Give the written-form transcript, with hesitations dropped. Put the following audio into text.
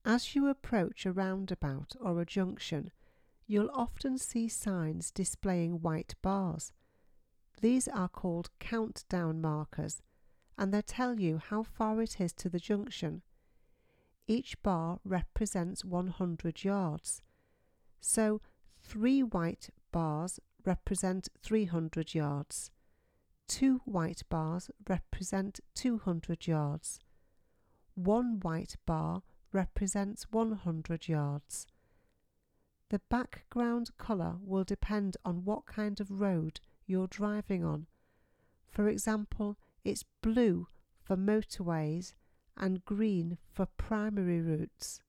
As you approach a roundabout or a junction, you'll often see signs displaying white bars. These are called countdown markers, and they tell you how far it is to the junction. Each bar represents 100 yards. So 3 white bars represent 300 yards. 2 white bars represent 200 yards. 1 white bar represents 100 yards. The background colour will depend on what kind of road you're driving on. For example, it's blue for motorways and green for primary routes.